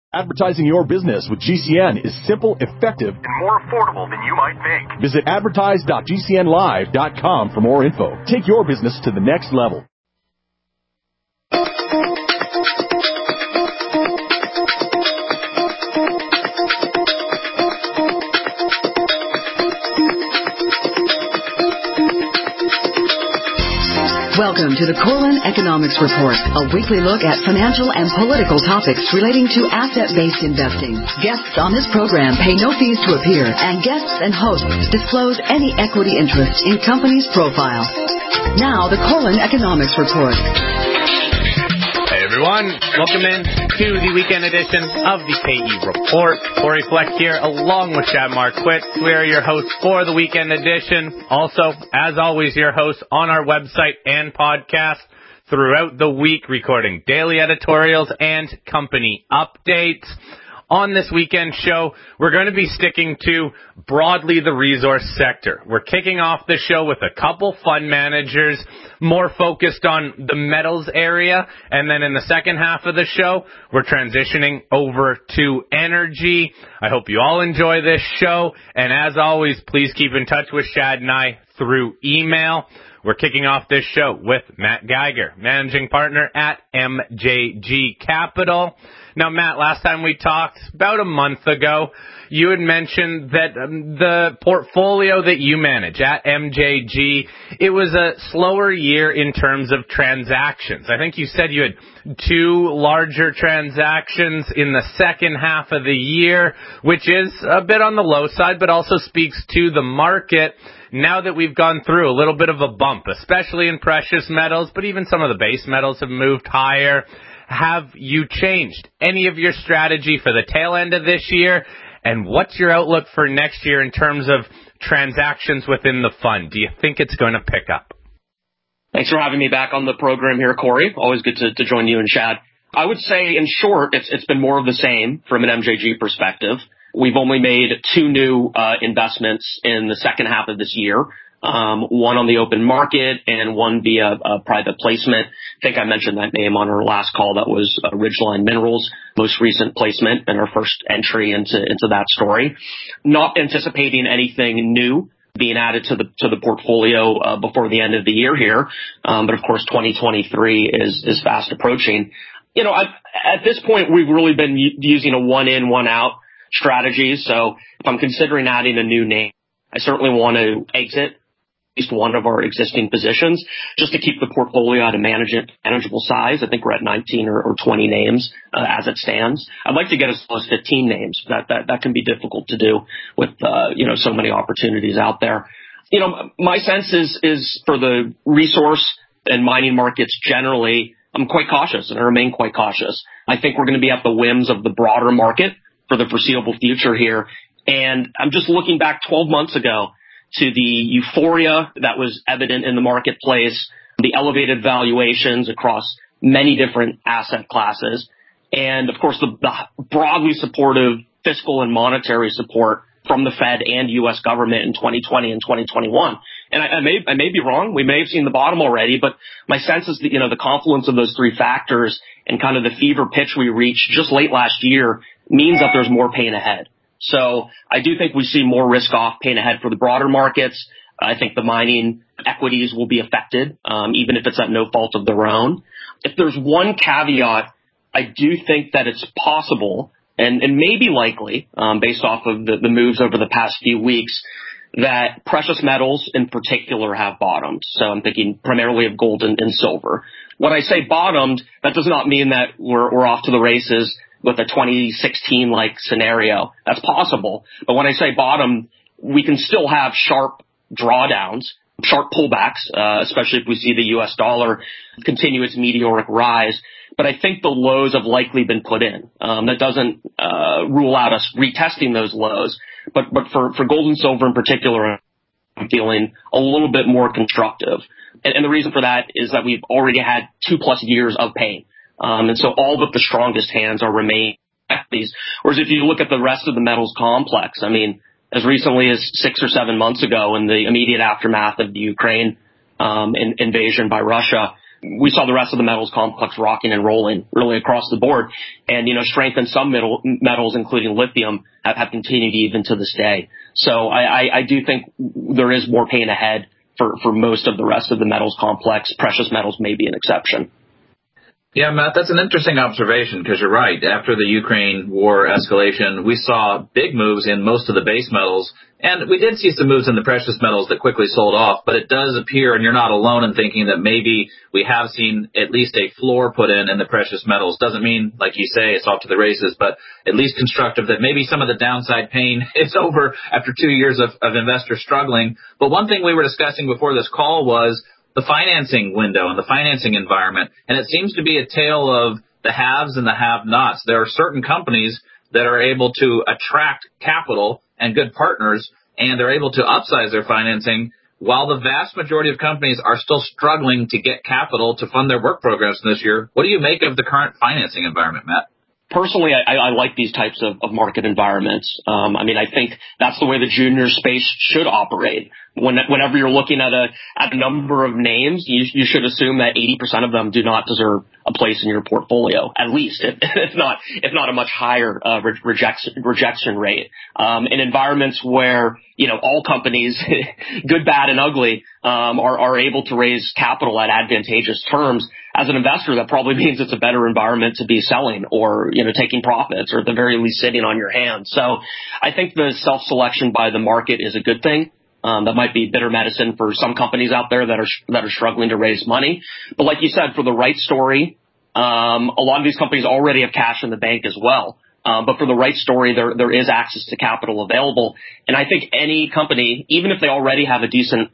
Advertising your business with GCN is simple, effective, and more affordable than you might think. Visit advertise.gcnlive.com for more info. Take your business to the next level. Welcome to the Corlin Economics Report, a weekly look at financial and political topics relating to asset-based investing. Guests on this program pay no fees to appear, and guests and hosts disclose any equity interest in companies' profile. Now, the Corlin Economics Report. Hey everyone, welcome in to the weekend edition of the KE Report. Corey Fleck here, along with Chad Marquitz. We are your hosts for the weekend edition. Also, as always, your hosts on our website and podcast throughout the week, recording daily editorials and company updates. On this weekend show, we're going to be sticking to broadly the resource sector. We're kicking off the show with a couple fund managers more focused on the metals area. And then in the second half of the show, we're transitioning over to energy. I hope you all enjoy this show. And as always, please keep in touch with Shad and I through email. We're kicking off this show with Matt Geiger, managing partner at MJG Capital. Now, Matt, last time we talked, about a month ago, you had mentioned that the portfolio that you manage at MJG, it was a slower year in terms of transactions. I think you said you had 2 larger transactions in the second half of the year, which is a bit on the low side, but also speaks to the market. Now that we've gone through a little bit of a bump, especially in precious metals, but even some of the base metals have moved higher. Have you changed any of your strategy for the tail end of this year? And what's your outlook for next year in terms of transactions within the fund? Do you think it's going to pick up? Thanks for having me back on the program here, Corey. Always good to join you and Chad. I would say, in short, it's been more of the same from an MJG perspective. We've only made 2 new investments in the second half of this year. One on the open market and one via a private placement. I think I mentioned that name on our last call. That was Ridgeline Minerals, most recent placement and our first entry into that story. Not anticipating anything new being added to the portfolio before the end of the year here. But of course, 2023 is fast approaching. You know, at this point, we've really been using a one in, one out strategy. So if I'm considering adding a new name, I certainly want to exit at least one of our existing positions just to keep the portfolio at a manageable size. I think we're at 19 or 20 names as it stands. I'd like to get as close as 15 names. That can be difficult to do with so many opportunities out there. You know, my sense is for the resource and mining markets generally, I'm quite cautious and I remain quite cautious. I think we're going to be at the whims of the broader market for the foreseeable future here. And I'm just looking back 12 months ago to the euphoria that was evident in the marketplace, the elevated valuations across many different asset classes, and of course the broadly supportive fiscal and monetary support from the Fed and U.S. government in 2020 and 2021. And I may be wrong. We may have seen the bottom already, but my sense is that, the confluence of those 3 factors and kind of the fever pitch we reached just late last year means that there's more pain ahead. So I do think we see more risk off pain ahead for the broader markets. I think the mining equities will be affected, even if it's at no fault of their own. If there's one caveat, I do think that it's possible and maybe likely, based off of the moves over the past few weeks, that precious metals in particular have bottomed. So I'm thinking primarily of gold and silver. When I say bottomed, that does not mean that we're off to the races with a 2016-like scenario. That's possible. But when I say bottom, we can still have sharp drawdowns, sharp pullbacks, especially if we see the U.S. dollar continue its meteoric rise. But I think the lows have likely been put in. That doesn't rule out us retesting those lows. But for gold and silver in particular, I'm feeling a little bit more constructive. And the reason for that is that we've already had 2+ years of pain. And so all but the strongest hands are remaining at these. Whereas if you look at the rest of the metals complex, I mean, as recently as 6 or 7 months ago in the immediate aftermath of the Ukraine invasion by Russia, we saw the rest of the metals complex rocking and rolling really across the board. And, strength in some metals, including lithium, have continued even to this day. So I do think there is more pain ahead for most of the rest of the metals complex. Precious metals may be an exception. Yeah, Matt, that's an interesting observation because you're right. After the Ukraine war escalation, we saw big moves in most of the base metals, and we did see some moves in the precious metals that quickly sold off, but it does appear, and you're not alone in thinking that maybe we have seen at least a floor put in the precious metals. Doesn't mean, like you say, it's off to the races, but at least constructive that maybe some of the downside pain is over after 2 years of investors struggling. But one thing we were discussing before this call was the financing window and the financing environment. And it seems to be a tale of the haves and the have-nots. There are certain companies that are able to attract capital and good partners, and they're able to upsize their financing, while the vast majority of companies are still struggling to get capital to fund their work programs this year. What do you make of the current financing environment, Matt? Personally, I like these types of market environments. I think that's the way the junior space should operate. Whenever you're looking at a number of names, you should assume that 80% of them do not deserve a place in your portfolio, at least, if not a much higher rejection rate. In environments where all companies, good, bad, and ugly, are able to raise capital at advantageous terms. As an investor, that probably means it's a better environment to be selling or, taking profits, or at the very least sitting on your hands. So I think the self-selection by the market is a good thing. That might be bitter medicine for some companies out there that are struggling to raise money. But like you said, for the right story, a lot of these companies already have cash in the bank as well. But for the right story, there is access to capital available. And I think any company, even if they already have a decent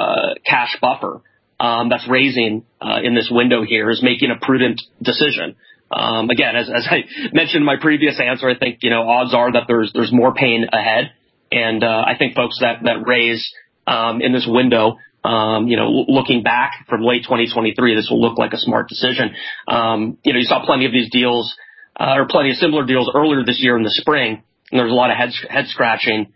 cash buffer, that's raising in this window here, is making a prudent decision. Again, as I mentioned in my previous answer, I think odds are that there's more pain ahead, and I think folks that raise in this window, looking back from late 2023, this will look like a smart decision. You saw plenty of these deals or plenty of similar deals earlier this year in the spring, and there's a lot of head scratching.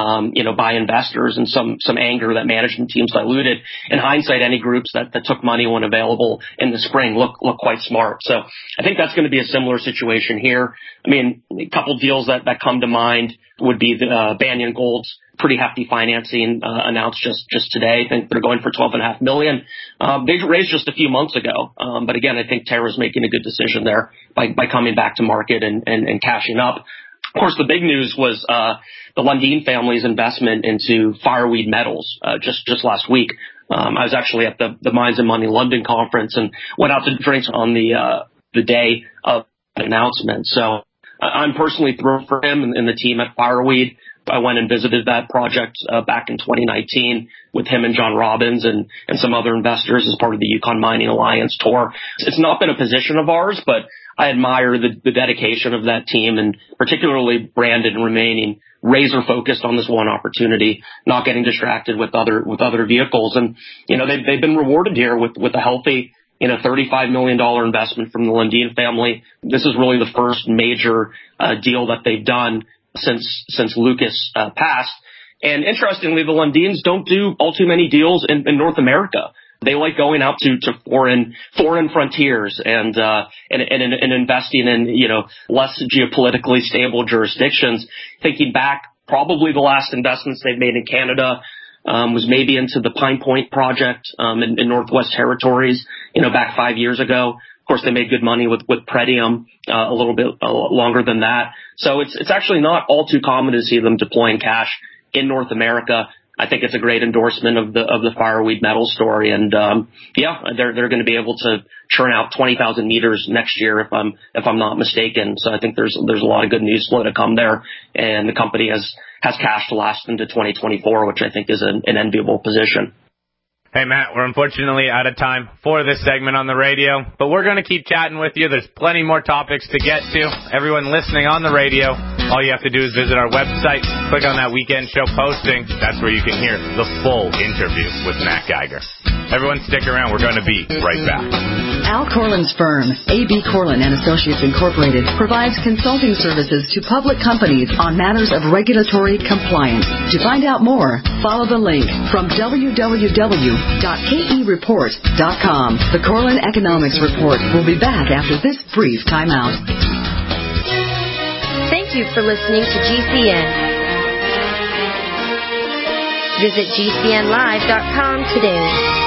By investors and some anger that management teams diluted. In hindsight, any groups that took money when available in the spring look quite smart. So I think that's going to be a similar situation here. A couple deals that come to mind would be the Banyan Gold's pretty hefty financing announced just today. I think they're going for $12.5 million. They raised just a few months ago. But again, I think Terra's making a good decision there by coming back to market and cashing up. Of course, the big news was the Lundin family's investment into Fireweed Metals just last week. I was actually at the Mines and Money London conference and went out to drinks on the day of the announcement. So I'm personally thrilled for him and the team at Fireweed. I went and visited that project back in 2019 with him and John Robbins and some other investors as part of the Yukon Mining Alliance tour. It's not been a position of ours, but I admire the dedication of that team, and particularly Brandon remaining razor focused on this one opportunity, not getting distracted with other vehicles. And, they've been rewarded here with a healthy, $35 million investment from the Lundin family. This is really the first major deal that they've done since Lucas passed. And interestingly, the Lundins don't do all too many deals in North America. They like going out to foreign frontiers and investing in, less geopolitically stable jurisdictions. Thinking back, probably the last investments they've made in Canada was maybe into the Pine Point project in Northwest Territories, back 5 years ago. Of course, they made good money with Pretium a little bit longer than that. So it's actually not all too common to see them deploying cash in North America. I think it's a great endorsement of the Fireweed Metals story, and they're going to be able to churn out 20,000 meters next year if I'm not mistaken. So I think there's a lot of good news flow to come there, and the company has cash to last into 2024, which I think is an enviable position. Hey, Matt, we're unfortunately out of time for this segment on the radio, but we're going to keep chatting with you. There's plenty more topics to get to. Everyone listening on the radio, all you have to do is visit our website, click on that weekend show posting. That's where you can hear the full interview with Matt Geiger. Everyone stick around. We're going to be right back. Al Corlin's firm, A.B. Corlin and Associates Incorporated, provides consulting services to public companies on matters of regulatory compliance. To find out more, follow the link from www.kereport.com. The Corlin Economics Report will be back after this brief timeout. Thank you for listening to GCN. Visit GCNlive.com today.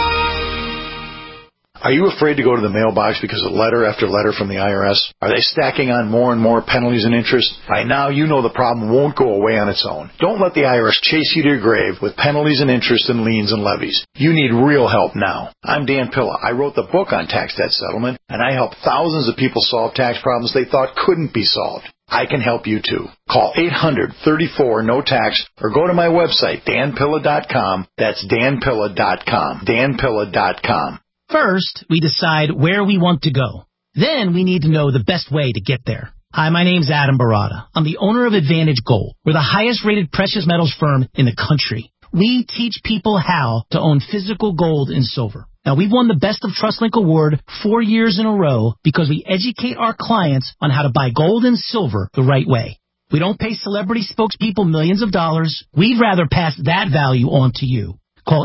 Are you afraid to go to the mailbox because of letter after letter from the IRS? Are they stacking on more and more penalties and interest? By now, you know the problem won't go away on its own. Don't let the IRS chase you to your grave with penalties and interest and liens and levies. You need real help now. I'm Dan Pilla. I wrote the book on tax debt settlement, and I help thousands of people solve tax problems they thought couldn't be solved. I can help you too. Call 800-34-NO-TAX or go to my website, danpilla.com. That's danpilla.com. danpilla.com. First, we decide where we want to go. Then we need to know the best way to get there. Hi, my name's Adam Barada. I'm the owner of Advantage Gold. We're the highest-rated precious metals firm in the country. We teach people how to own physical gold and silver. Now, we've won the Best of TrustLink Award 4 years in a row because we educate our clients on how to buy gold and silver the right way. We don't pay celebrity spokespeople millions of dollars. We'd rather pass that value on to you. Call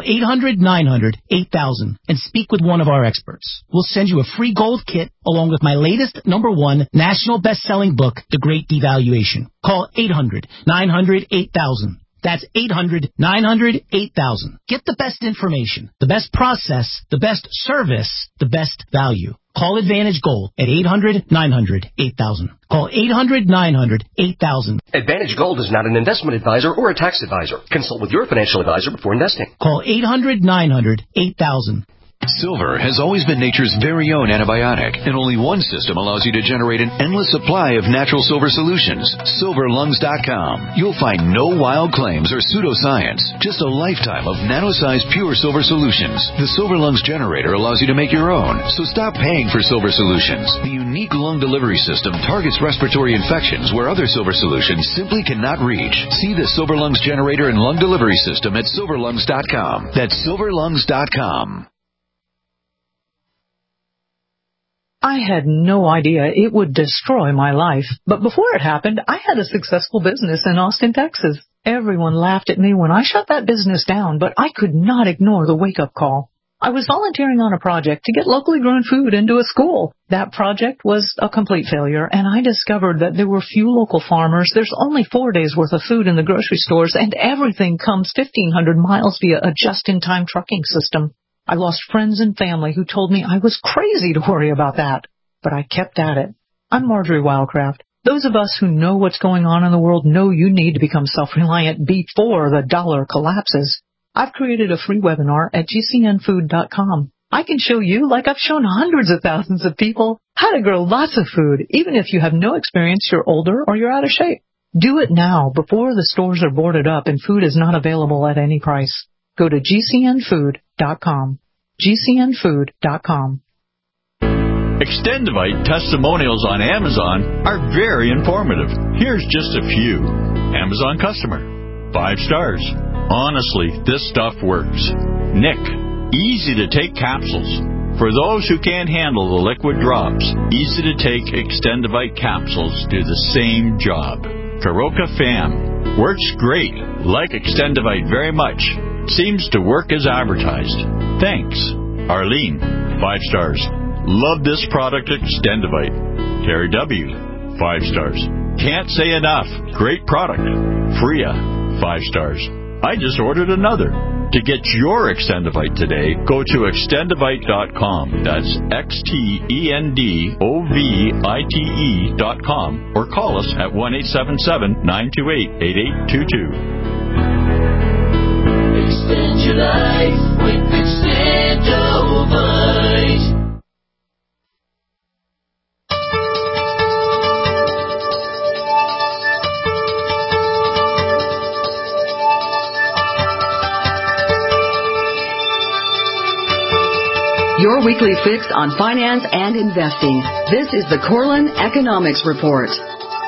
800-900-8000 and speak with one of our experts. We'll send you a free gold kit along with my latest #1 national best-selling book, The Great Devaluation. Call 800-900-8000. That's 800-900-8000. Get the best information, the best process, the best service, the best value. Call Advantage Gold at 800-900-8000. Call 800-900-8000. Advantage Gold is not an investment advisor or a tax advisor. Consult with your financial advisor before investing. Call 800-900-8000. Silver has always been nature's very own antibiotic, and only one system allows you to generate an endless supply of natural silver solutions. SilverLungs.com. You'll find no wild claims or pseudoscience, just a lifetime of nano-sized pure silver solutions. The Silver Lungs generator allows you to make your own, so stop paying for silver solutions. The unique lung delivery system targets respiratory infections where other silver solutions simply cannot reach. See the Silver Lungs generator and lung delivery system at SilverLungs.com. That's SilverLungs.com. I had no idea it would destroy my life. But before it happened, I had a successful business in Austin, Texas. Everyone laughed at me when I shut that business down, but I could not ignore the wake-up call. I was volunteering on a project to get locally grown food into a school. That project was a complete failure, and I discovered that there were few local farmers. There's only 4 days' worth of food in the grocery stores, and everything comes 1,500 miles via a just-in-time trucking system. I lost friends and family who told me I was crazy to worry about that. But I kept at it. I'm Marjorie Wildcraft. Those of us who know what's going on in the world know you need to become self-reliant before the dollar collapses. I've created a free webinar at GCNfood.com. I can show you, like I've shown hundreds of thousands of people, how to grow lots of food, even if you have no experience, you're older, or you're out of shape. Do it now before the stores are boarded up and food is not available at any price. Go to GCNfood.com. GCNfood.com. Extendivite testimonials on Amazon are very informative. Here's just a few. Amazon customer. 5 stars. Honestly, this stuff works. Nick. Easy to take capsules. For those who can't handle the liquid drops, easy to take Extendivite capsules do the same job. Karoka Fam. Works great. Like Extendivite very much. Seems to work as advertised. Thanks. Arlene, 5 stars. Love this product, Extendivite. Terry W, 5 stars. Can't say enough. Great product. Freya, 5 stars. I just ordered another. To get your Extendivite today, go to extendivite.com. That's XTENDOVITE.com or call us at 1-877-928-8822. Extend your life with Extendovite. Your weekly fix on finance and investing. This is the Corlin Economics Report.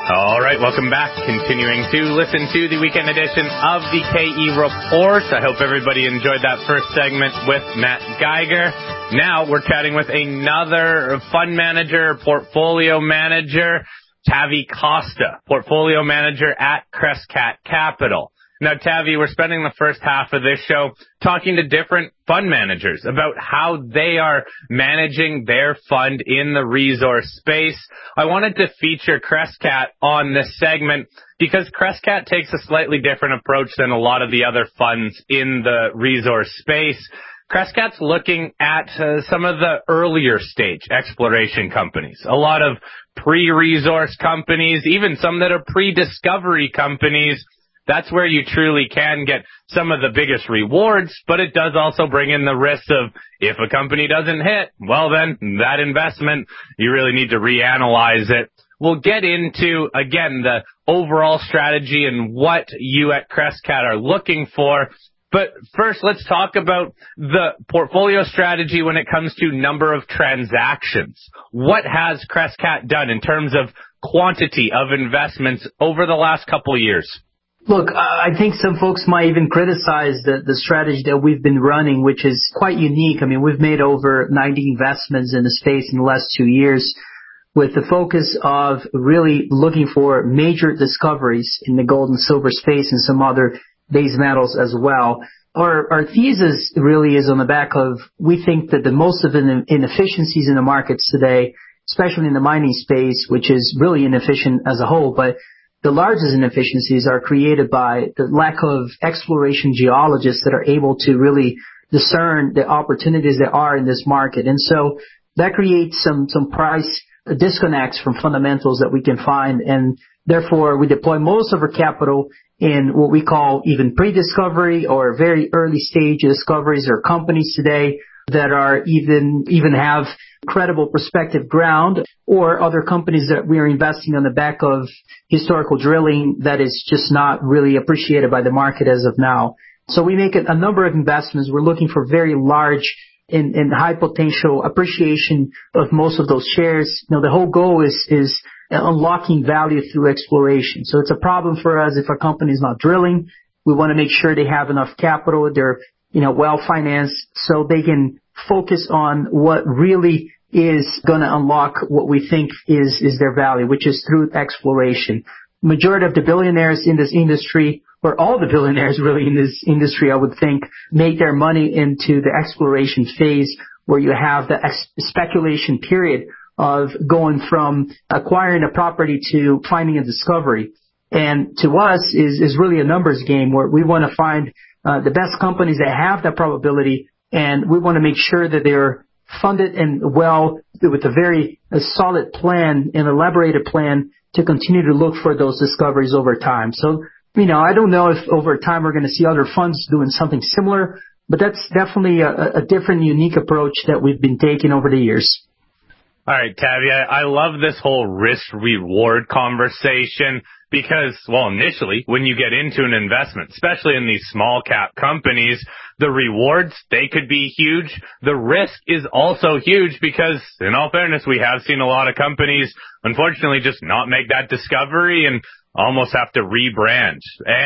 All right, welcome back. Continuing to listen to the weekend edition of the KE Report. I hope everybody enjoyed that first segment with Matt Geiger. Now we're chatting with another fund manager, portfolio manager, Tavi Costa, portfolio manager at Crescat Capital. Now, Tavi, we're spending the first half of this show talking to different fund managers about how they are managing their fund in the resource space. I wanted to feature Crescat on this segment because Crescat takes a slightly different approach than a lot of the other funds in the resource space. Crescat's looking at some of the earlier stage exploration companies, a lot of pre-resource companies, even some that are pre-discovery companies. That's where you truly can get some of the biggest rewards, but it does also bring in the risk of if a company doesn't hit, well then, that investment, you really need to reanalyze it. We'll get into, again, the overall strategy and what you at Crescat are looking for. But first, let's talk about the portfolio strategy when it comes to number of transactions. What has Crescat done in terms of quantity of investments over the last couple of years? Look, I think some folks might even criticize the strategy that we've been running, which is quite unique. I mean, we've made over 90 investments in the space in the last 2 years with the focus of really looking for major discoveries in the gold and silver space and some other base metals as well. Our thesis really is on the back of, we think that the most of the inefficiencies in the markets today, especially in the mining space, which is really inefficient as a whole, but the largest inefficiencies are created by the lack of exploration geologists that are able to really discern the opportunities that are in this market. And so that creates some price disconnects from fundamentals that we can find. And therefore, we deploy most of our capital in what we call even pre-discovery or very early stage discoveries or companies today that are even have credible prospective ground, or other companies that we are investing on the back of historical drilling that is just not really appreciated by the market as of now. So we make a number of investments. We're looking for very large and high potential appreciation of most of those shares. You know, the whole goal is unlocking value through exploration. So it's a problem for us if a company is not drilling. We want to make sure they have enough capital. They're well financed so they can focus on what really is going to unlock what we think is their value, which is through exploration. Majority of the billionaires in this industry, or all the billionaires really in this industry, I would think, make their money into the exploration phase where you have the speculation period of going from acquiring a property to finding a discovery. And to us is really a numbers game where we want to find the best companies that have that probability, and we want to make sure that they're funded and well with a very solid plan, an elaborated plan to continue to look for those discoveries over time. So, I don't know if over time we're going to see other funds doing something similar, but that's definitely a different, unique approach that we've been taking over the years. All right, Tavi, I love this whole risk-reward conversation because, initially, when you get into an investment, especially in these small-cap companies, the rewards, they could be huge. The risk is also huge because, in all fairness, we have seen a lot of companies, unfortunately, just not make that discovery and almost have to rebrand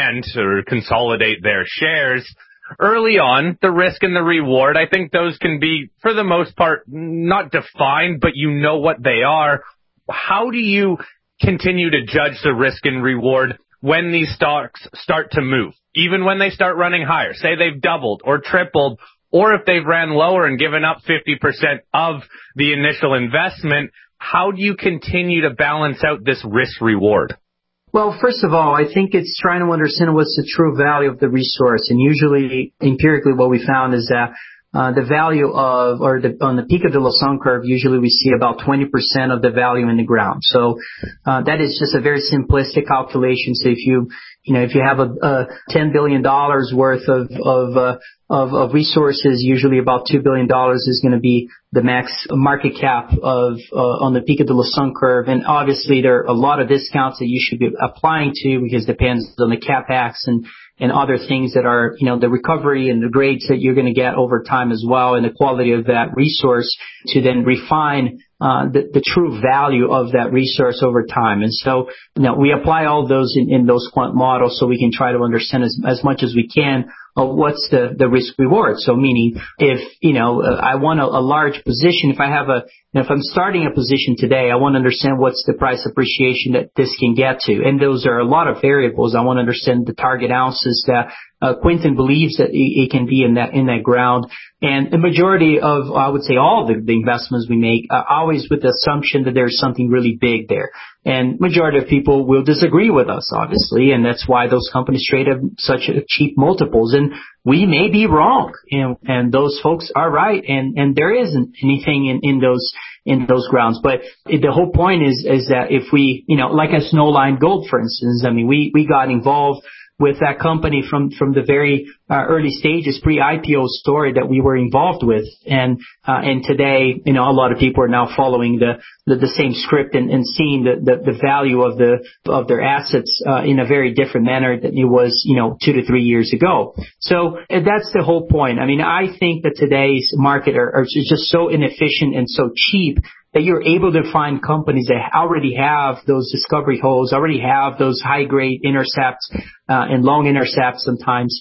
or consolidate their shares. Early on, the risk and the reward, I think those can be, for the most part, not defined, but you know what they are. How do you continue to judge the risk and reward when these stocks start to move? Even when they start running higher, say they've doubled or tripled, or if they've ran lower and given up 50% of the initial investment, how do you continue to balance out this risk reward? Well, first of all, I think it's trying to understand what's the true value of the resource. And usually, empirically, what we found is that the value of, on the Pico de la Sun curve, usually we see about 20% of the value in the ground. So that is just a very simplistic calculation. So if you have a $10 billion worth of resources, usually about $2 billion is going to be the max market cap of on the Pico de la Sun curve. And obviously there are a lot of discounts that you should be applying to because it depends on the capex and other things that are, the recovery and the grades that you're going to get over time as well, and the quality of that resource to then refine the true value of that resource over time. And so, we apply all those in those quant models so we can try to understand as much as we can what's the risk reward. So meaning if, I want a large position, if I'm starting a position today, I want to understand what's the price appreciation that this can get to. And those are a lot of variables. I want to understand the target ounces that Quintin believes that it can be in that ground. And the majority of, I would say all the investments we make are always with the assumption that there's something really big there. And majority of people will disagree with us, obviously, and that's why those companies trade at such cheap multiples. And we may be wrong, and those folks are right, and there isn't anything in those grounds. But the whole point is that if we, like a Snowline Gold, for instance, we got involved with that company from the very early stages, pre-IPO story that we were involved with, and today, a lot of people are now following the same script and seeing the value of their assets in a very different manner than it was 2 to 3 years ago. So that's the whole point. I think that today's market are just so inefficient and so cheap that you're able to find companies that already have those discovery holes, already have those high-grade intercepts and long intercepts sometimes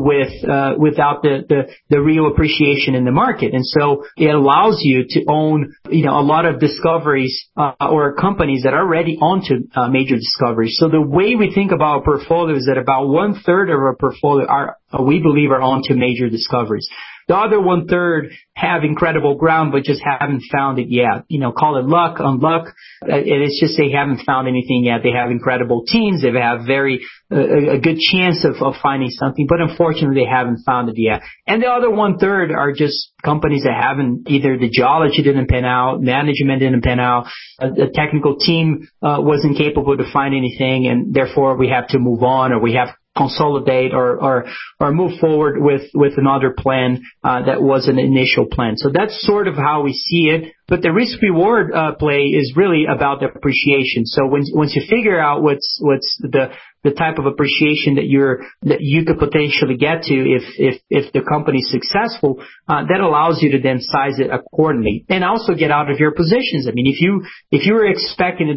without the real appreciation in the market. And so it allows you to own a lot of discoveries or companies that are already onto major discoveries. So the way we think about our portfolio is that about 1/3 of our portfolio we believe are onto major discoveries. The other 1/3 have incredible ground, but just haven't found it yet. Call it luck, unluck. It's just they haven't found anything yet. They have incredible teams. They have a good chance of finding something, but unfortunately they haven't found it yet. And the other 1/3 are just companies that haven't, either the geology didn't pan out, management didn't pan out, the technical team wasn't capable to find anything, and therefore we have to move on, or we have consolidate or move forward with another plan that was an initial plan. So that's sort of how we see it. But the risk reward play is really about the appreciation. So once you figure out what's the type of appreciation that you could potentially get to if the company's successful, that allows you to then size it accordingly and also get out of your positions. If you were expecting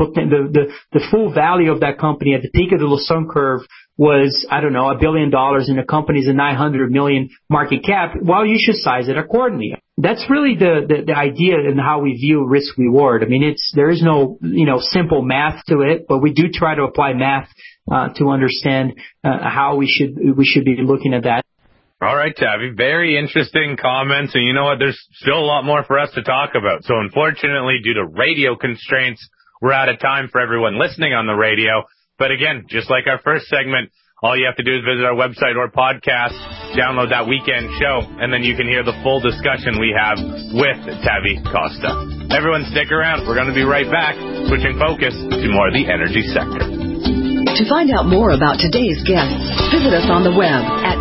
the full value of that company at the peak of the Lassonde curve was, $1 billion and the company's a 900 million market cap, well, you should size it accordingly. That's really the idea in how we view risk reward. There is no, simple math to it, but we do try to apply math to understand how we should be looking at that. All right, Tavi, very interesting comments, and you know what? There's still a lot more for us to talk about. So unfortunately, due to radio constraints, we're out of time for everyone listening on the radio. But again, just like our first segment, all you have to do is visit our website or podcast, download that weekend show, and then you can hear the full discussion we have with Tavi Costa. Everyone stick around. We're going to be right back, switching focus to more of the energy sector. To find out more about today's guests, visit us on the web at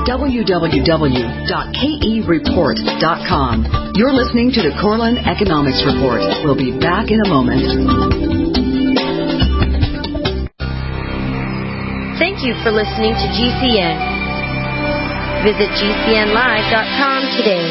www.kereport.com. You're listening to the Corlin Economics Report. We'll be back in a moment. Thank you for listening to GCN. Visit GCNlive.com today.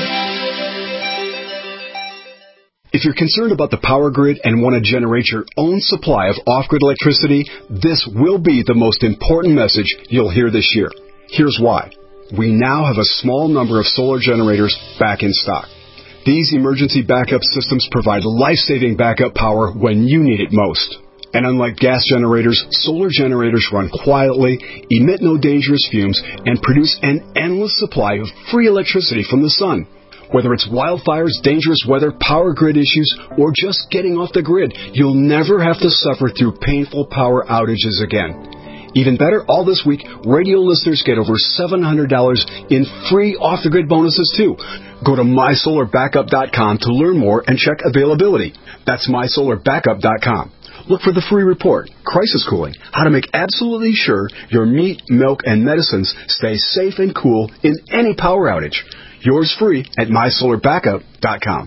If you're concerned about the power grid and want to generate your own supply of off-grid electricity, this will be the most important message you'll hear this year. Here's why. We now have a small number of solar generators back in stock. These emergency backup systems provide life-saving backup power when you need it most. And unlike gas generators, solar generators run quietly, emit no dangerous fumes, and produce an endless supply of free electricity from the sun. Whether it's wildfires, dangerous weather, power grid issues, or just getting off the grid, you'll never have to suffer through painful power outages again. Even better, all this week, radio listeners get over $700 in free off-the-grid bonuses too. Go to mysolarbackup.com to learn more and check availability. That's mysolarbackup.com. Look for the free report, Crisis Cooling, how to make absolutely sure your meat, milk, and medicines stay safe and cool in any power outage. Yours free at mysolarbackup.com.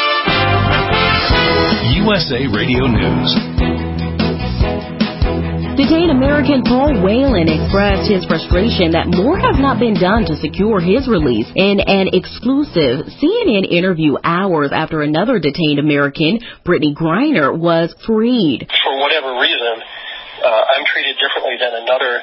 USA Radio News. Detained American Paul Whelan expressed his frustration that more has not been done to secure his release in an exclusive CNN interview hours after another detained American, Brittany Griner, was freed. For whatever reason, I'm treated differently than another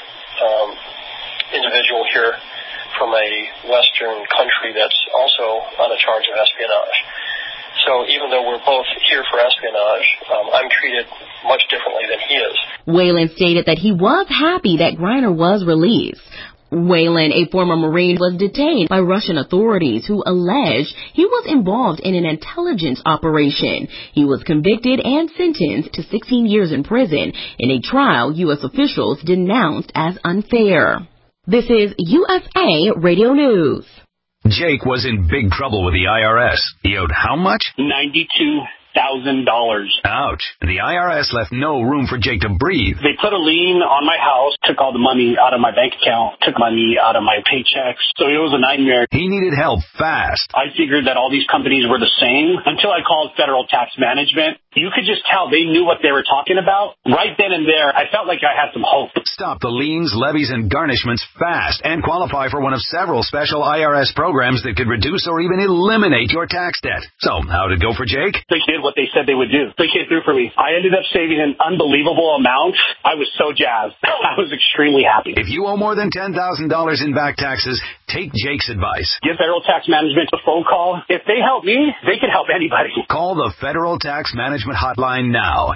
individual here from a Western country that's also on a charge of espionage. So even though we're both here for espionage, I'm treated much differently than he is. Whelan stated that he was happy that Griner was released. Whelan, a former Marine, was detained by Russian authorities who alleged he was involved in an intelligence operation. He was convicted and sentenced to 16 years in prison in a trial U.S. officials denounced as unfair. This is USA Radio News. Jake was in big trouble with the IRS. He owed how much? $92,000. Ouch. The IRS left no room for Jake to breathe. They put a lien on my house, took all the money out of my bank account, took money out of my paychecks. So it was a nightmare. He needed help fast. I figured that all these companies were the same until I called Federal Tax Management. You could just tell they knew what they were talking about. Right then and there, I felt like I had some hope. Stop the liens, levies, and garnishments fast and qualify for one of several special IRS programs that could reduce or even eliminate your tax debt. So, how did it go for Jake? They did what they said they would do. They came through for me. I ended up saving an unbelievable amount. I was so jazzed. I was extremely happy. If you owe more than $10,000 in back taxes, take Jake's advice. Give Federal Tax Management a phone call. If they help me, they can help anybody. Call the Federal Tax Management hotline now.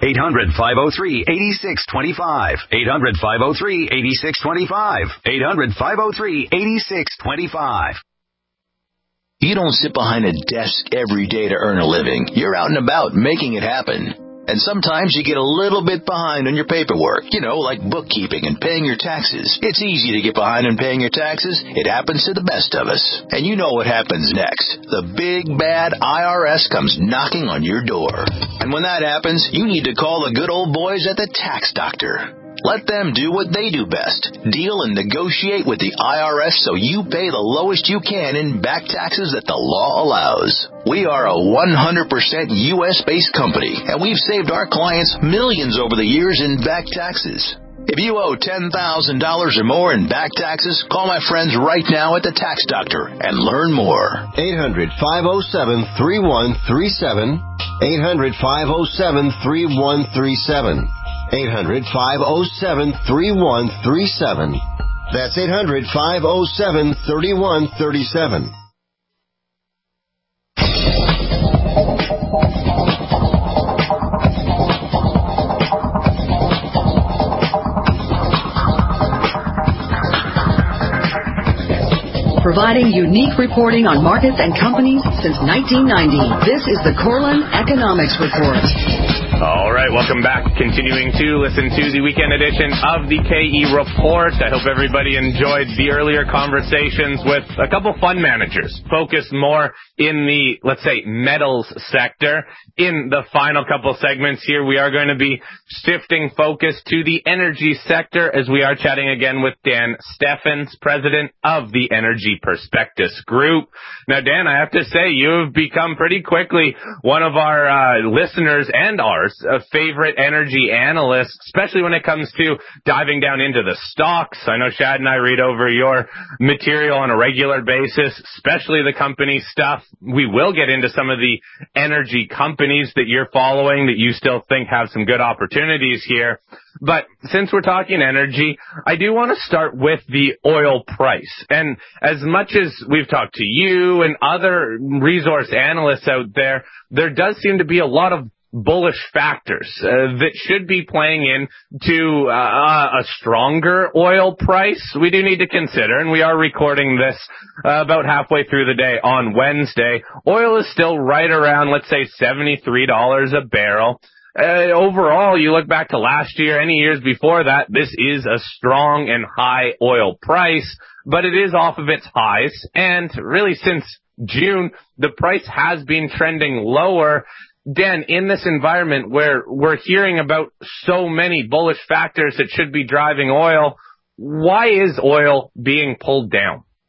800-503-8625. 800-503-8625. 800-503-8625. You don't sit behind a desk every day to earn a living. You're out and about making it happen. And sometimes you get a little bit behind on your paperwork, like bookkeeping and paying your taxes. It's easy to get behind on paying your taxes. It happens to the best of us. And you know what happens next. The big, bad IRS comes knocking on your door. And when that happens, you need to call the good old boys at the Tax Doctor. Let them do what they do best. Deal and negotiate with the IRS so you pay the lowest you can in back taxes that the law allows. We are a 100% U.S.-based company, and we've saved our clients millions over the years in back taxes. If you owe $10,000 or more in back taxes, call my friends right now at the Tax Doctor and learn more. 800-507-3137. 800-507-3137. 800-507-3137. That's 800-507-3137. Providing unique reporting on markets and companies since 1990. This is the Corlin Economics Report. All right, welcome back. Continuing to listen to the weekend edition of the KE Report. I hope everybody enjoyed the earlier conversations with a couple fund managers focused more in the, let's say, metals sector. In the final couple segments here, we are going to be shifting focus to the energy sector as we are chatting again with Dan Steffens, president of the Energy Prospectus Group. Now, Dan, I have to say, you've become pretty quickly one of our listeners and ours favorite energy analysts, especially when it comes to diving down into the stocks. I know Shad and I read over your material on a regular basis, especially the company stuff. We will get into some of the energy companies that you're following that you still think have some good opportunities here. But since we're talking energy, I do want to start with the oil price. And as much as we've talked to you and other resource analysts out there, there does seem to be a lot of bullish factors that should be playing in to a stronger oil price. We do need to consider, and we are recording this about halfway through the day on Wednesday. Oil is still right around, let's say, $73 a barrel. Overall, you look back to last year, any years before that, this is a strong and high oil price, but it is off of its highs, and really since June, the price has been trending lower. Dan, in this environment where we're hearing about so many bullish factors that should be driving oil, why is oil being pulled down?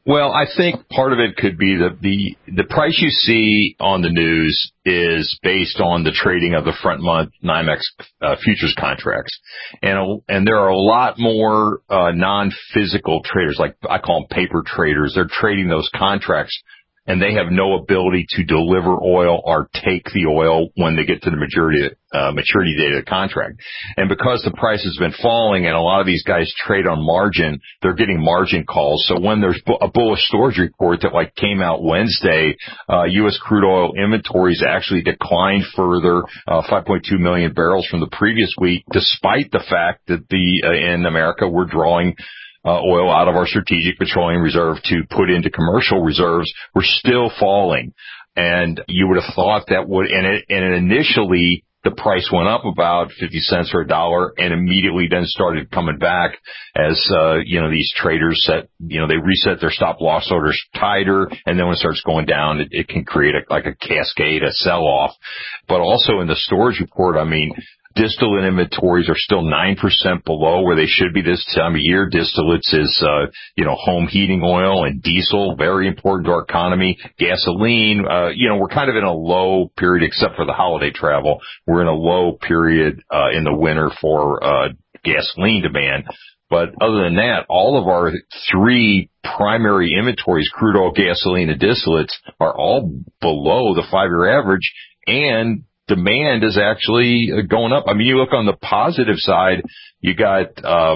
Well, I think part of it could be that the price you see on the news is based on the trading of the front month NYMEX futures contracts. And there are a lot more non-physical traders, like I call them paper traders. They're trading those contracts, and they have no ability to deliver oil or take the oil when they get to the maturity date of the contract. And because the price has been falling and a lot of these guys trade on margin, they're getting margin calls. So when there's a bullish storage report that like came out Wednesday, U.S. crude oil inventories actually declined further, 5.2 million barrels from the previous week, despite the fact that in America we're drawing oil out of our strategic petroleum reserve to put into commercial reserves. We're still falling. And you would have thought that would, and initially the price went up about 50 cents or $1 and immediately then started coming back as, these traders they reset their stop loss orders tighter. And then when it starts going down, it can create a cascade, a sell off. But also in the storage report, distillate inventories are still 9% below where they should be this time of year. Distillates is, home heating oil and diesel, very important to our economy. Gasoline, we're kind of in a low period except for the holiday travel. We're in a low period, in the winter for, gasoline demand. But other than that, all of our three primary inventories, crude oil, gasoline, and distillates, are all below the 5-year average, and demand is actually going up. You look on the positive side, you got,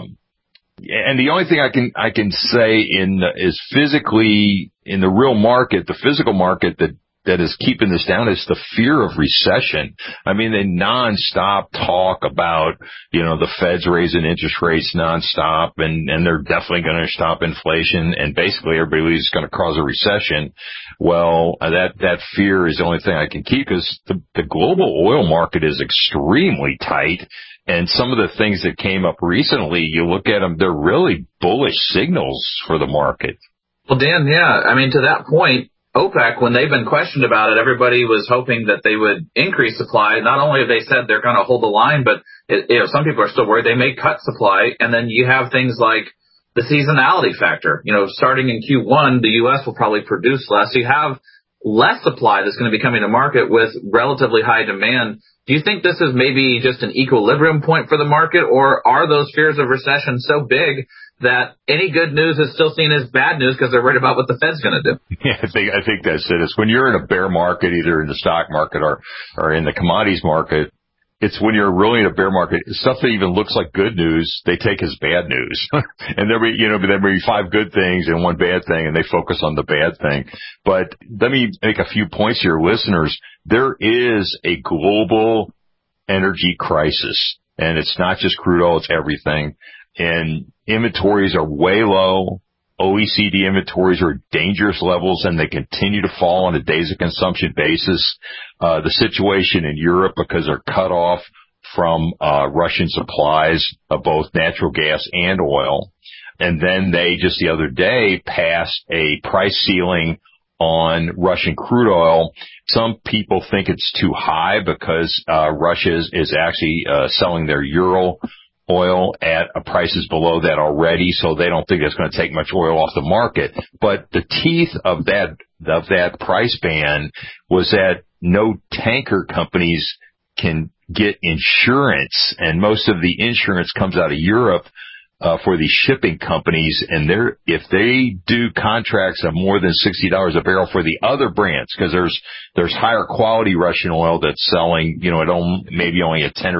and the only thing I can say is physically in the real market, the physical market that is keeping this down is the fear of recession. They nonstop talk about, the Fed's raising interest rates nonstop and they're definitely going to stop inflation, and basically everybody believes it's going to cause a recession. Well, that fear is the only thing I can keep, because the global oil market is extremely tight. And some of the things that came up recently, you look at them, they're really bullish signals for the market. Well, Dan, to that point, OPEC, when they've been questioned about it, everybody was hoping that they would increase supply. Not only have they said they're going to hold the line, but some people are still worried they may cut supply. And then you have things like the seasonality factor. Starting in Q1, the U.S. will probably produce less. So you have less supply that's going to be coming to market with relatively high demand. Do you think this is maybe just an equilibrium point for the market, or are those fears of recession so big that any good news is still seen as bad news because they're worried about what the Fed's going to do? Yeah, I think that's it. It's when you're in a bear market, either in the stock market or in the commodities market, it's when you're really in a bear market, stuff that even looks like good news, they take as bad news. And there may be 5 good things and 1 bad thing, and they focus on the bad thing. But let me make a few points here, listeners. There is a global energy crisis, and it's not just crude oil, it's everything. And inventories are way low. OECD inventories are at dangerous levels, and they continue to fall on a days of consumption basis. The situation in Europe, because they're cut off from Russian supplies of both natural gas and oil. And then they just the other day passed a price ceiling on Russian crude oil. Some people think it's too high because Russia is actually selling their Ural oil at prices below that already, so they don't think it's going to take much oil off the market. But the teeth of that price ban was that no tanker companies can get insurance, and most of the insurance comes out of Europe for these shipping companies, and if they do contracts of more than $60 a barrel for the other brands, because there's higher quality Russian oil that's selling, at maybe only a $10 or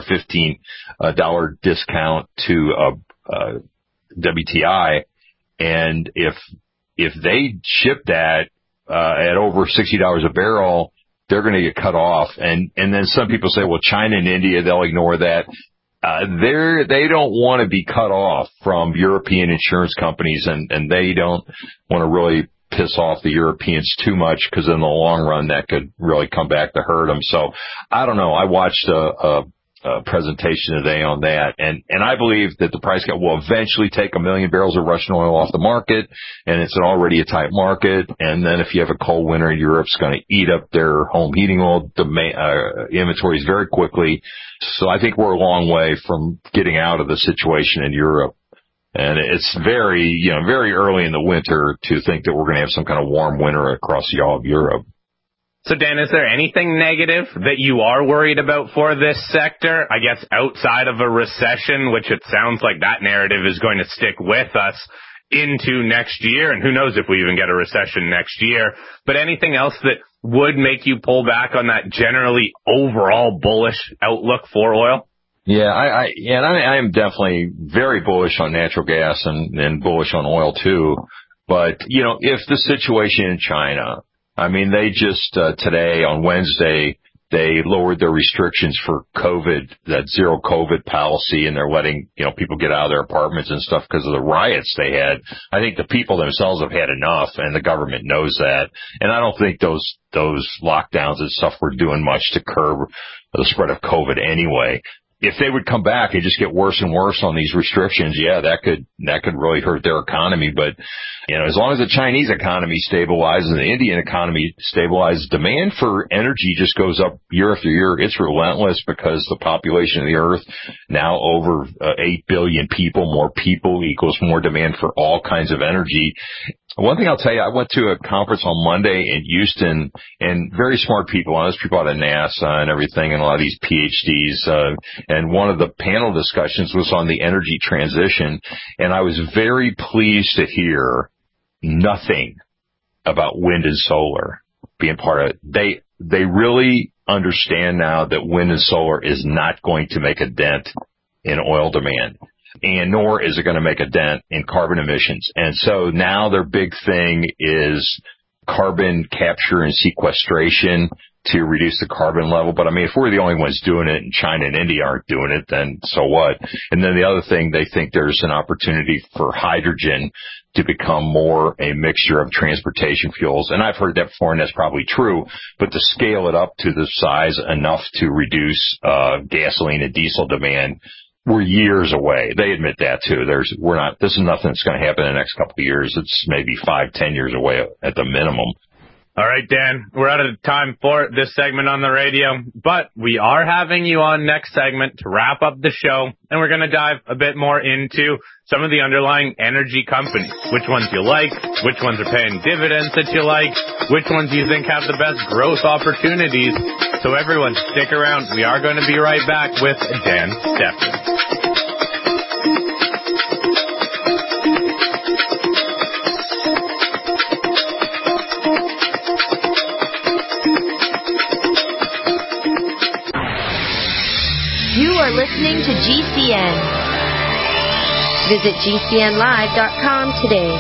$15 discount to WTI, and if they ship that at over $60 a barrel, they're going to get cut off. And then some people say, well, China and India, they'll ignore that. They don't want to be cut off from European insurance companies, and they don't want to really piss off the Europeans too much, because in the long run that could really come back to hurt them. So I don't know. I watched a presentation today on that, and I believe that the price cap will eventually take 1 million barrels of Russian oil off the market, and it's already a tight market. And then if you have a cold winter in Europe, it's going to eat up their home heating oil inventories very quickly. So I think we're a long way from getting out of the situation in Europe. And it's very early in the winter to think that we're going to have some kind of warm winter across all of Europe. So, Dan, is there anything negative that you are worried about for this sector? I guess outside of a recession, which it sounds like that narrative is going to stick with us into next year, and who knows if we even get a recession next year. But anything else that would make you pull back on that generally overall bullish outlook for oil? Yeah, I am definitely very bullish on natural gas and bullish on oil too. But, if the situation in China, I mean, they just, today on Wednesday, they lowered their restrictions for COVID, that zero COVID policy, and they're letting, people get out of their apartments and stuff because of the riots they had. I think the people themselves have had enough, and the government knows that. And I don't think those lockdowns and stuff were doing much to curb the spread of COVID anyway. If they would come back and just get worse and worse on these restrictions, yeah, that could really hurt their economy. But, as long as the Chinese economy stabilizes and the Indian economy stabilizes, demand for energy just goes up year after year. It's relentless because the population of the earth now over 8 billion people. More people equals more demand for all kinds of energy. One thing I'll tell you, I went to a conference on Monday in Houston, and very smart people, there's people out of NASA and everything, and a lot of these PhDs, and one of the panel discussions was on the energy transition, and I was very pleased to hear nothing about wind and solar being part of it. They really understand now that wind and solar is not going to make a dent in oil demand, and nor is it going to make a dent in carbon emissions. And so now their big thing is carbon capture and sequestration to reduce the carbon level. But I mean, if we're the only ones doing it and China and India aren't doing it, then so what? And then the other thing, they think there's an opportunity for hydrogen to become more a mixture of transportation fuels. And I've heard that before, and that's probably true, but to scale it up to the size enough to reduce gasoline and diesel demand, we're years away. They admit that too. This is nothing that's going to happen in the next couple of years. It's maybe 5-10 years away at the minimum. All right, Dan, we're out of time for this segment on the radio, but we are having you on next segment to wrap up the show, and we're going to dive a bit more into some of the underlying energy companies, which ones you like, which ones are paying dividends that you like, which ones you think have the best growth opportunities. So everyone, stick around. We are going to be right back with Dan Steffens. You are listening to GCN. Visit GCNlive.com today.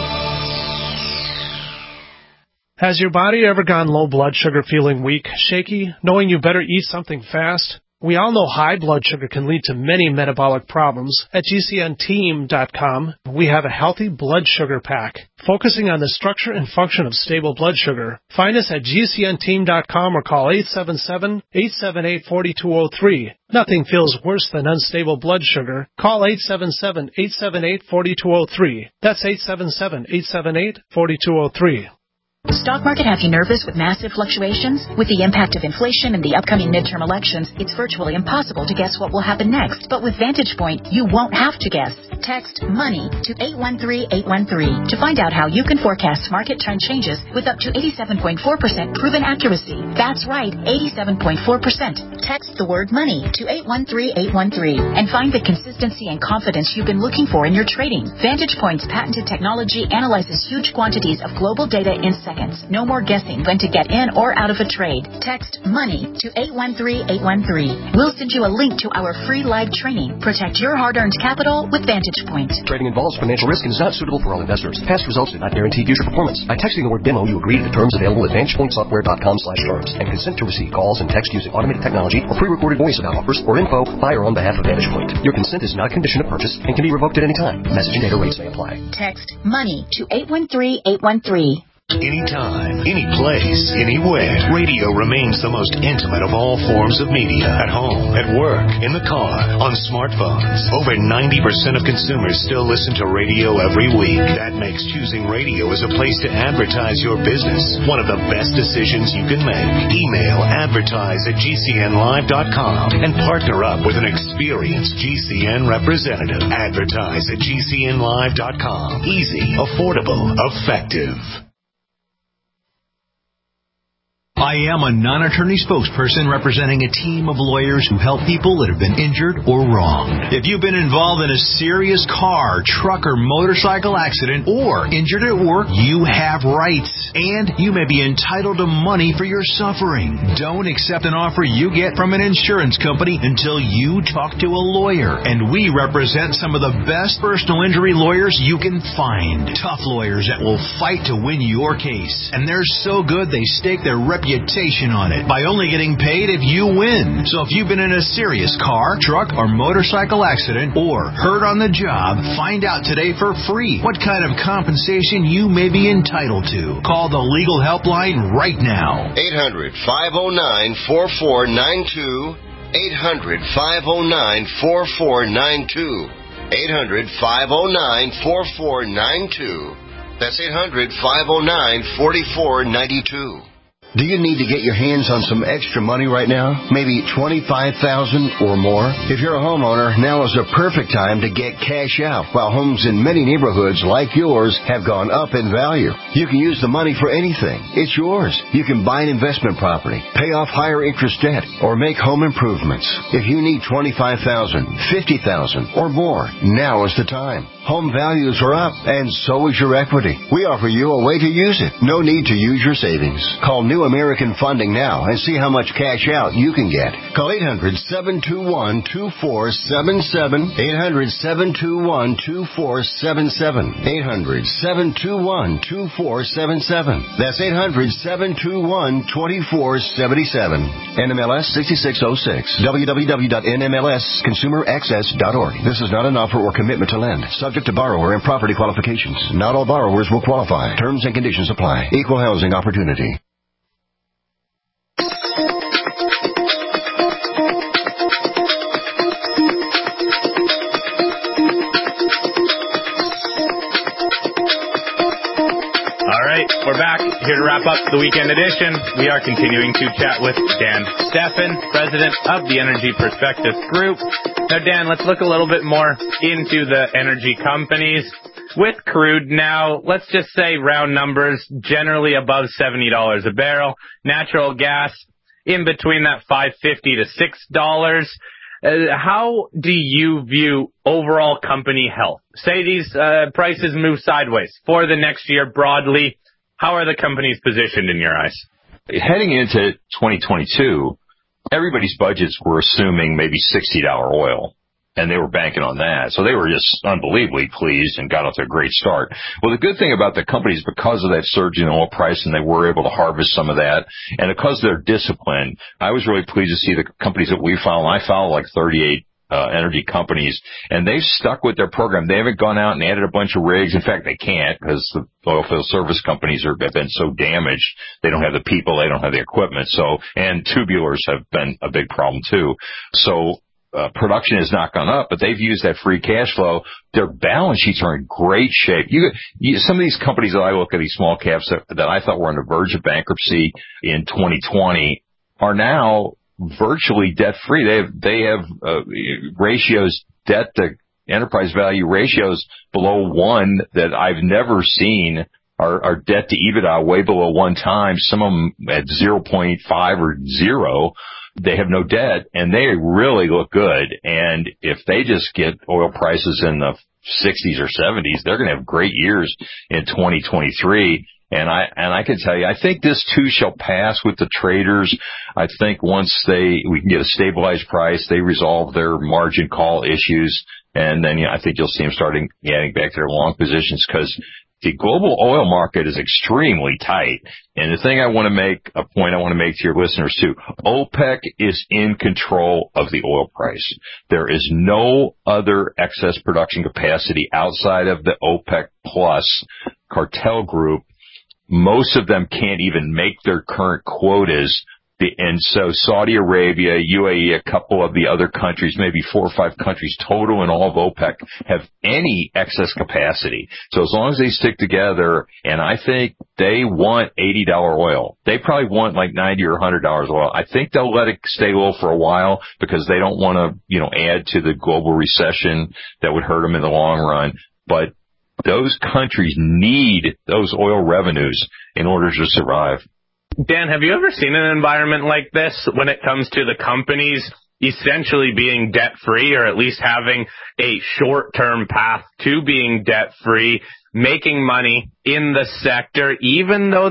Has your body ever gone low blood sugar, feeling weak, shaky, knowing you better eat something fast? We all know high blood sugar can lead to many metabolic problems. At GCNteam.com, we have a healthy blood sugar pack, focusing on the structure and function of stable blood sugar. Find us at GCNteam.com or call 877-878-4203. Nothing feels worse than unstable blood sugar. Call 877-878-4203. That's 877-878-4203. The stock market have you nervous with massive fluctuations? With the impact of inflation and the upcoming midterm elections, it's virtually impossible to guess what will happen next. But with Vantage Point, you won't have to guess. Text MONEY to 813-813 to find out how you can forecast market trend changes with up to 87.4% proven accuracy. That's right, 87.4%. Text the word MONEY to 813-813 and find the consistency and confidence you've been looking for in your trading. Vantage Point's patented technology analyzes huge quantities of global data in seconds. No more guessing when to get in or out of a trade. Text MONEY to 813-813. We'll send you a link to our free live training. Protect your hard-earned capital with Vantage Point. Trading involves financial risk and is not suitable for all investors. Past results do not guarantee future performance. By texting the word demo, you agree to the terms available at VantagePointSoftware.com/terms and consent to receive calls and text using automated technology or pre-recorded voice about offers or info by or on behalf of Vantage Point. Your consent is not a condition of purchase and can be revoked at any time. Message and data rates may apply. Text MONEY to 813-813. Anytime, any place, anywhere. Radio remains the most intimate of all forms of media. At home, at work, in the car, on smartphones. Over 90% of consumers still listen to radio every week. That makes choosing radio as a place to advertise your business one of the best decisions you can make. Email advertise@gcnlive.com and partner up with an experienced GCN representative. Advertise@gcnlive.com. Easy, affordable, effective. I am a non-attorney spokesperson representing a team of lawyers who help people that have been injured or wronged. If you've been involved in a serious car, truck, or motorcycle accident or injured at work, you have rights, and you may be entitled to money for your suffering. Don't accept an offer you get from an insurance company until you talk to a lawyer, and we represent some of the best personal injury lawyers you can find. Tough lawyers that will fight to win your case, and they're so good they stake their reputation on it by only getting paid if you win. So if you've been in a serious car, truck, or motorcycle accident or hurt on the job, find out today for free what kind of compensation you may be entitled to. Call the legal helpline right now. 800-509-4492. 800-509-4492. 800-509-4492. That's 800-509-4492. Do you need to get your hands on some extra money right now? Maybe $25,000 or more? If you're a homeowner, now is the perfect time to get cash out while homes in many neighborhoods like yours have gone up in value. You can use the money for anything. It's yours. You can buy an investment property, pay off higher interest debt, or make home improvements. If you need $25,000, $50,000 or more, now is the time. Home values are up, and so is your equity. We offer you a way to use it. No need to use your savings. Call New American Funding now and see how much cash out you can get. Call 800-721-2477. 800-721-2477. 800-721-2477. That's 800-721-2477. NMLS 6606. www.nmlsconsumeraccess.org. This is not an offer or commitment to lend. Subject to borrower and property qualifications. Not all borrowers will qualify. Terms and conditions apply. Equal housing opportunity. We're back here to wrap up the weekend edition. We are continuing to chat with Dan Steffen, president of the Energy Perspectives Group. Now, Dan, let's look a little bit more into the energy companies. With crude now, let's just say round numbers, generally above $70 a barrel. Natural gas in between that $5.50 to $6. How do you view overall company health? Say these prices move sideways for the next year broadly. How are the companies positioned in your eyes? Heading into 2022, everybody's budgets were assuming maybe $60 oil, and they were banking on that. So they were just unbelievably pleased and got off to a great start. Well, the good thing about the companies, because of that surge in oil price, and they were able to harvest some of that, and because they're disciplined, I was really pleased to see the companies that we follow. I follow like 38 energy companies, and they've stuck with their program. They haven't gone out and added a bunch of rigs. In fact, they can't, because the oilfield service companies have been so damaged. They don't have the people, they don't have the equipment. So, and tubulars have been a big problem too. So, production has not gone up, but they've used that free cash flow. Their balance sheets are in great shape. Some of these companies that I look at, these small caps that I thought were on the verge of bankruptcy in 2020, are now virtually debt-free. They have ratios, debt to enterprise value ratios below 1 that I've never seen. Our debt to EBITDA way below 1 time. Some of them at 0.5 or 0. They have no debt, and they really look good. And if they just get oil prices in the 60s or 70s, they're going to have great years in 2023. And I can tell you, I think this too shall pass with the traders. I think once we can get a stabilized price, they resolve their margin call issues, and then I think you'll see them starting adding back to their long positions, because the global oil market is extremely tight. And the thing I want to make to your listeners too, OPEC is in control of the oil price. There is no other excess production capacity outside of the OPEC Plus cartel group most of them can't even make their current quotas. And so Saudi Arabia, UAE, a couple of the other countries, maybe 4 or 5 countries total in all of OPEC have any excess capacity. So as long as they stick together, and I think they want $80 oil. They probably want like $90 or $100 oil. I think they'll let it stay low for a while because they don't want to, add to the global recession that would hurt them in the long run. But those countries need those oil revenues in order to survive. Dan, have you ever seen an environment like this when it comes to the companies essentially being debt-free, or at least having a short-term path to being debt-free, making money in the sector, even though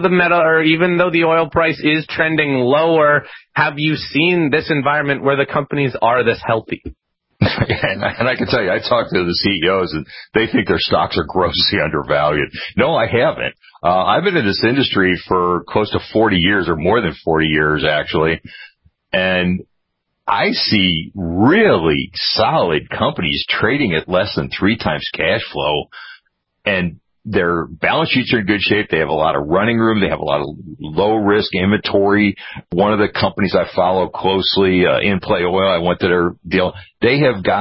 the oil price is trending lower? Have you seen this environment where the companies are this healthy? And I can tell you, I talked to the CEOs, and they think their stocks are grossly undervalued. No, I haven't. I've been in this industry for close to 40 years, or more than 40 years, actually. And I see really solid companies trading at less than 3 times cash flow. And their balance sheets are in good shape. They have a lot of running room. They have a lot of low-risk inventory. One of the companies I follow closely, In Play Oil, I went to their deal. He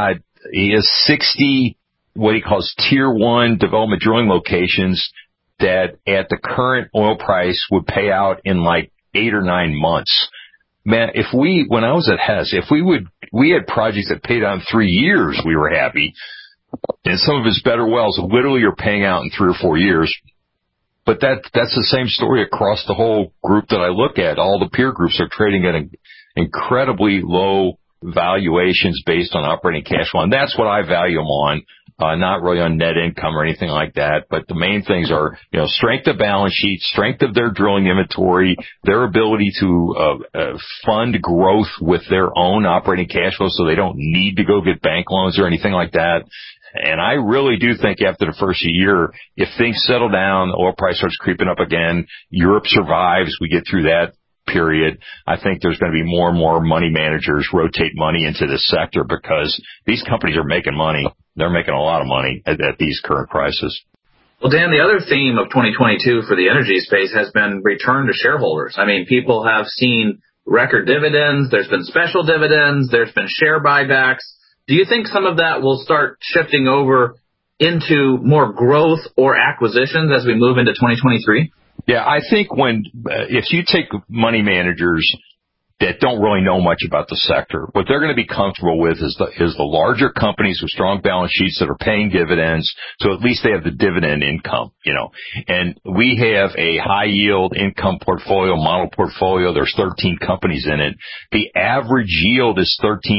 has 60 what he calls Tier 1 development drilling locations that at the current oil price would pay out in like 8 or 9 months. Man, when I was at Hess, we had projects that paid out in 3 years, we were happy. And some of his better wells literally are paying out in 3 or 4 years. But that's the same story across the whole group that I look at. All the peer groups are trading at incredibly low valuations based on operating cash flow. And that's what I value them on, not really on net income or anything like that. But the main things are, strength of balance sheet, strength of their drilling inventory, their ability to fund growth with their own operating cash flow so they don't need to go get bank loans or anything like that. And I really do think after the first year, if things settle down, the oil price starts creeping up again, Europe survives, we get through that period, I think there's going to be more and more money managers rotate money into this sector because these companies are making money. They're making a lot of money at these current prices. Well, Dan, the other theme of 2022 for the energy space has been return to shareholders. I mean, people have seen record dividends. There's been special dividends. There's been share buybacks. Do you think some of that will start shifting over into more growth or acquisitions as we move into 2023? Yeah, I think if you take money managers that don't really know much about the sector, what they're going to be comfortable with is the larger companies with strong balance sheets that are paying dividends, so at least they have the dividend income, And we have a high yield income portfolio, model portfolio. There's 13 companies in it. The average yield is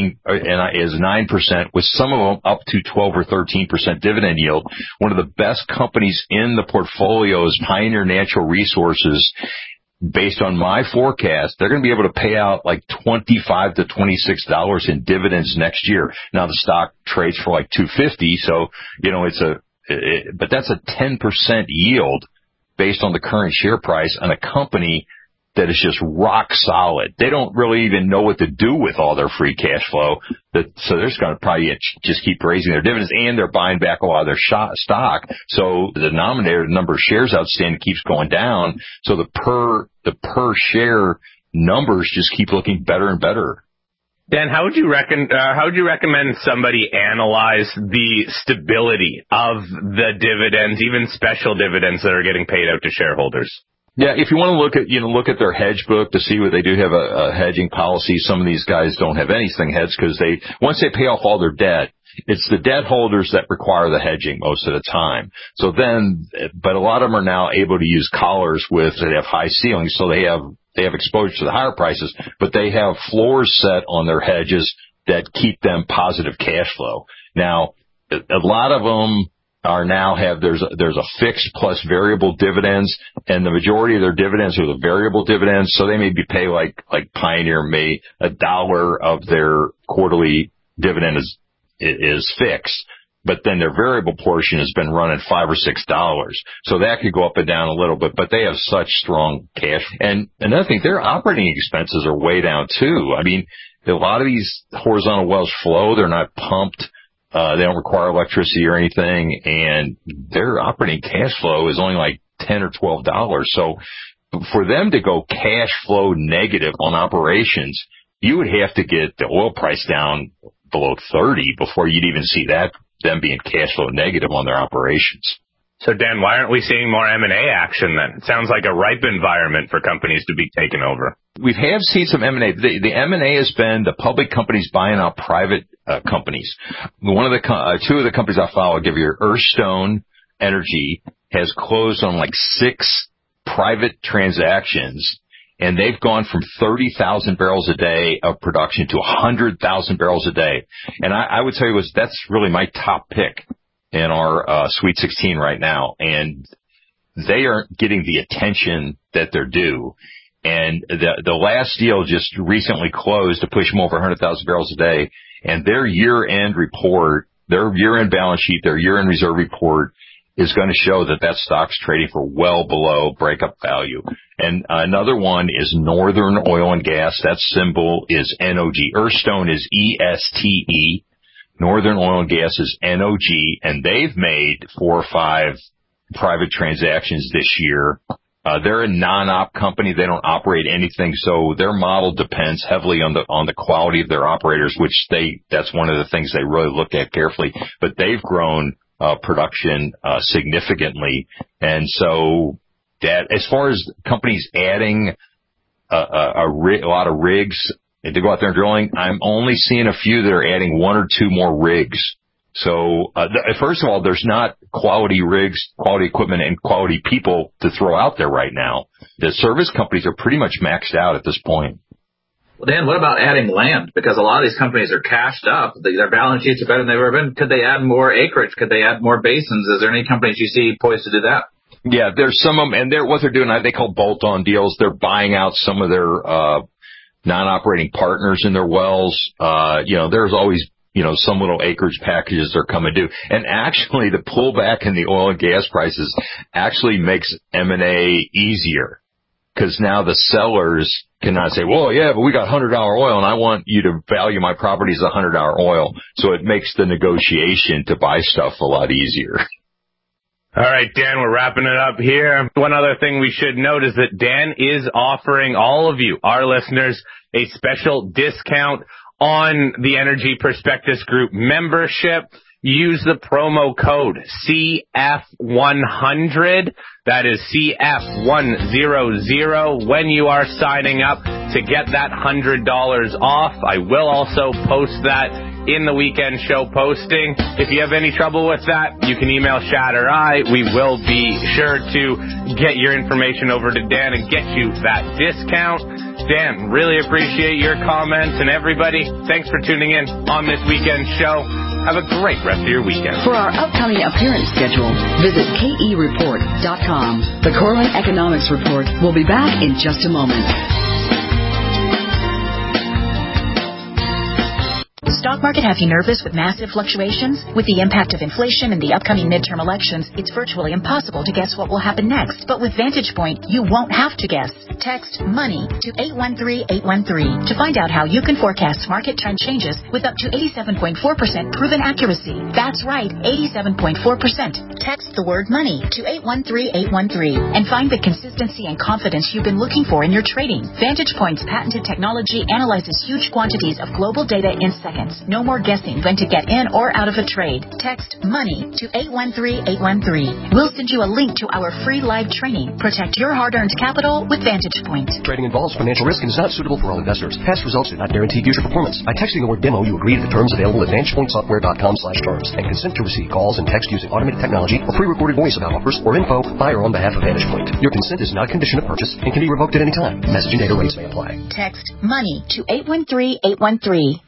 9%, with some of them up to 12 or 13% dividend yield. One of the best companies in the portfolio is Pioneer Natural Resources. Based on my forecast, they're going to be able to pay out like $25 to $26 in dividends next year. Now the stock trades for like $250, so but that's a 10% yield based on the current share price on a company that is just rock solid. They don't really even know what to do with all their free cash flow. So they're just going to probably just keep raising their dividends, and they're buying back a lot of their stock. So the denominator, the number of shares outstanding, keeps going down. So the per share numbers just keep looking better and better. Dan, how would you recommend somebody analyze the stability of the dividends, even special dividends that are getting paid out to shareholders? Yeah, if you want to look at their hedge book to see what they do have a hedging policy. Some of these guys don't have anything hedged because once they pay off all their debt, it's the debt holders that require the hedging most of the time. But a lot of them are now able to use collars that have high ceilings, so they have exposure to the higher prices, but they have floors set on their hedges that keep them positive cash flow. Now, a lot of them there's a fixed plus variable dividends, and the majority of their dividends are the variable dividends, so they may be paid like Pioneer may $1 of their quarterly dividend is fixed, but then their variable portion has been running $5 or $6. So that could go up and down a little bit, but they have such strong cash. And another thing, their operating expenses are way down too. I mean, a lot of these horizontal wells flow, they're not pumped. They don't require electricity or anything, and their operating cash flow is only like $10 or $12. So for them to go cash flow negative on operations, you would have to get the oil price down below 30 before you'd even see them being cash flow negative on their operations. So, Dan, why aren't we seeing more M&A action then? It sounds like a ripe environment for companies to be taken over. We have seen some M&A. The M&A has been the public companies buying out private companies. One of the two of the companies I follow, I'll give you, Earthstone Energy has closed on like 6 private transactions, and they've gone from 30,000 barrels a day of production to 100,000 barrels a day. And I would tell you that's really my top pick in our Sweet 16 right now, and they aren't getting the attention that they're due. And the last deal just recently closed to push them over 100,000 barrels a day, and their year-end report, their year-end balance sheet, their year-end reserve report is going to show that stock's trading for well below breakup value. And another one is Northern Oil and Gas. That symbol is NOG. Earthstone is ESTE. Northern Oil and Gas is NOG, and they've made 4 or 5 private transactions this year. They're a non-op company. They don't operate anything, so their model depends heavily on the quality of their operators, which that's one of the things they really look at carefully. But they've grown production significantly, and so that as far as companies adding a lot of rigs to go out there and drilling, I'm only seeing a few that are adding 1 or 2 more rigs. So, first of all, there's not quality rigs, quality equipment, and quality people to throw out there right now. The service companies are pretty much maxed out at this point. Well, Dan, what about adding land? Because a lot of these companies are cashed up. Their balance sheets are better than they've ever been. Could they add more acreage? Could they add more basins? Is there any companies you see poised to do that? Yeah, there's some of them, and what they're doing, they call bolt-on deals. They're buying out some of their non-operating partners in their wells. There's always, some little acreage packages they're coming due. And actually, the pullback in the oil and gas prices actually makes M&A easier, because now the sellers cannot say, well, yeah, but we got $100 oil, and I want you to value my property as $100 oil. So it makes the negotiation to buy stuff a lot easier. All right, Dan, we're wrapping it up here. One other thing we should note is that Dan is offering all of you, our listeners, a special discount on the Energy Prospectus Group membership. Use the promo code CF100. That is CF100 when you are signing up to get that $100 off. I will also post that in the weekend show posting. If you have any trouble with that, you can email Shad or I. We will be sure to get your information over to Dan and get you that discount. Dan, really appreciate your comments, and everybody, thanks for tuning in on this weekend show. Have a great rest of your weekend. For our upcoming appearance schedule, visit KEReport.com. The Corlin Economics Report will be back in just a moment. Stock market have you nervous with massive fluctuations? With the impact of inflation and the upcoming midterm elections, it's virtually impossible to guess what will happen next. But with Vantage Point, you won't have to guess. Text MONEY to 813-813 to find out how you can forecast market trend changes with up to 87.4% proven accuracy. That's right, 87.4%. Text the word MONEY to 813-813 and find the consistency and confidence you've been looking for in your trading. Vantage Point's patented technology analyzes huge quantities of global data in seconds. No more guessing when to get in or out of a trade. Text MONEY to 813-813. We'll send you a link to our free live training. Protect your hard-earned capital with Vantage Point. Trading involves financial risk and is not suitable for all investors. Past results do not guarantee future performance. By texting the word demo, you agree to the terms available at VantagePointSoftware.com/terms and consent to receive calls and text using automated technology or pre-recorded voice about offers or info by or on behalf of Vantage Point. Your consent is not a condition of purchase and can be revoked at any time. Message and data rates may apply. Text MONEY to 813-813.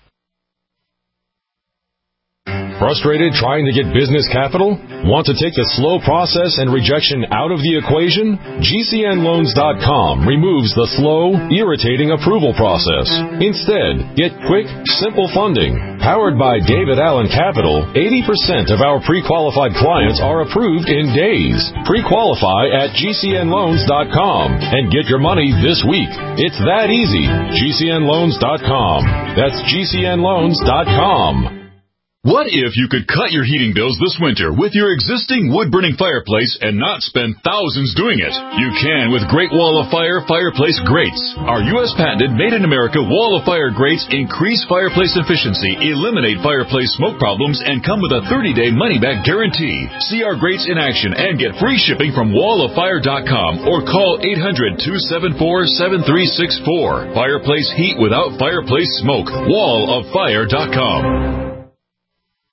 Frustrated trying to get business capital? Want to take the slow process and rejection out of the equation? GCNLoans.com removes the slow, irritating approval process. Instead, get quick, simple funding. Powered by David Allen Capital, 80% of our pre-qualified clients are approved in days. Pre-qualify at GCNLoans.com and get your money this week. It's that easy. GCNLoans.com. That's GCNLoans.com. What if you could cut your heating bills this winter with your existing wood-burning fireplace and not spend thousands doing it? You can with Great Wall of Fire fireplace grates. Our U.S. patented made-in-America Wall of Fire grates increase fireplace efficiency, eliminate fireplace smoke problems, and come with a 30-day money-back guarantee. See our grates in action and get free shipping from walloffire.com or call 800-274-7364. Fireplace heat without fireplace smoke. walloffire.com.